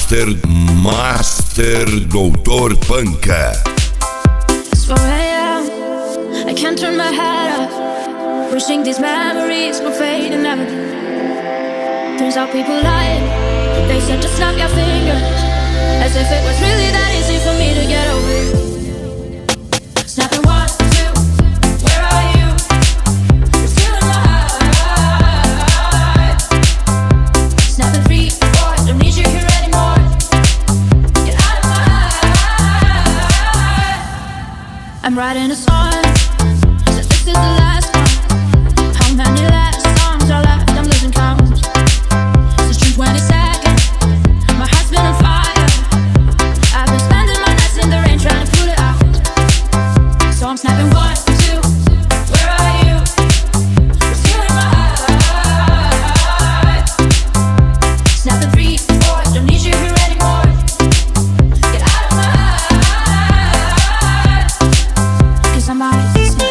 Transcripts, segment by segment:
Master Dr. Panka. It's 4 a.m. I can't turn my head off, wishing these memories will fade and never do. Turns out people lied. They said to snap your fingers, as if it was really that easy for me to get over you. Snapping 1, 2, where are you? You're still in my heart. Snapping 3, 4, don't need you here anymore. Get out of my heart. I'm writing a song, so this is the last one. How many last songs are left? I'm losing count. Since June 22nd, my heart's been on fire. I've been spending my nights in the rain trying to put it out. So I'm snapping 1, 2, where are you? You're still in my heart. Snapping 3, 4, don't need you here anymore. Get out of my heart. 'Cause I might snap.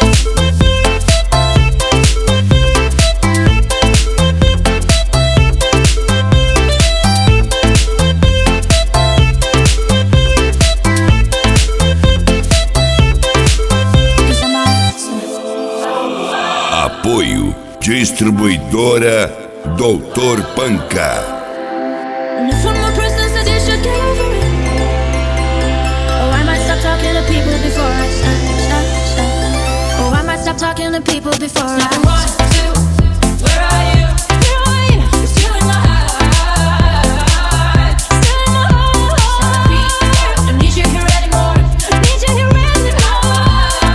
Apoio Distribuidora Dr. Panka. And if one more person says you should get over it, oh, I might stop talking to people before I stop. Oh, I might stop talking to people before I stop. 1, 2, where are you? Where are you? You're still in my heart. Still in my heart. 3, 4, don't need you here anymore. Don't need you here anymore.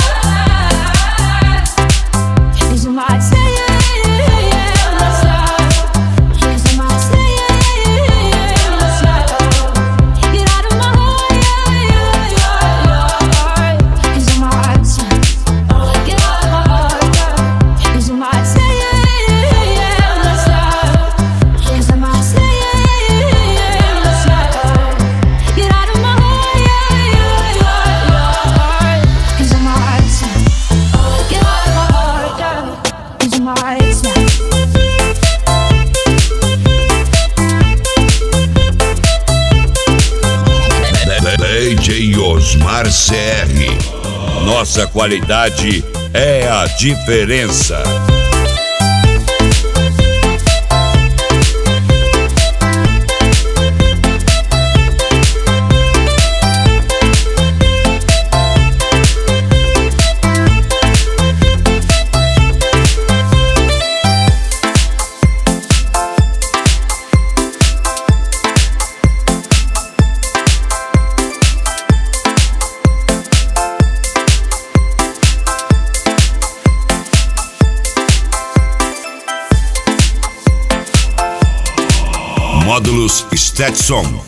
'Cause I might say let's stop. 'Cause I might say let's stop. Get out of my heart. 'Cause I might say get out of my heart. 'Cause I might say let's stop. 'Cause I might say let's stop. Get out of my heart. 'Cause I might say get out of my heart. 'Cause I might snap. DJ Osmar CR. Nossa qualidade é a diferença. Módulos Stetson.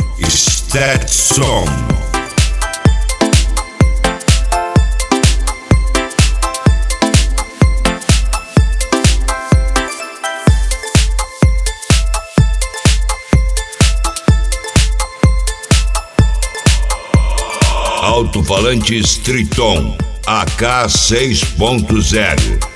Alto-falantes Triton AK 6.0.